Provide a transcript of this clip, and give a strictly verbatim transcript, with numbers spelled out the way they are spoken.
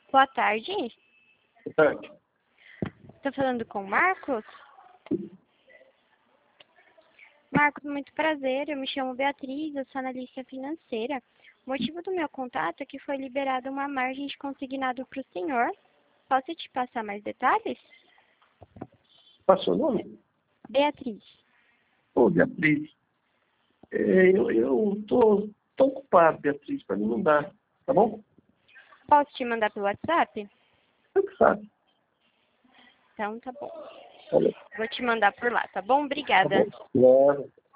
Boa tarde. Boa tarde. Estou falando com o Marcos? Marcos, muito prazer. Eu me chamo Beatriz, eu sou analista financeira. O motivo do meu contato é que foi liberada uma margem de consignado para o senhor. Posso te passar mais detalhes? Passou o nome? Beatriz. Ô, Beatriz. É, eu eu tô, tô ocupado, Beatriz, para mim não dá. Tá bom? Posso te mandar pelo WhatsApp? Você que sabe. Então, tá bom. Valeu. Vou te mandar por lá, tá bom? Tá Obrigada. bom? Claro.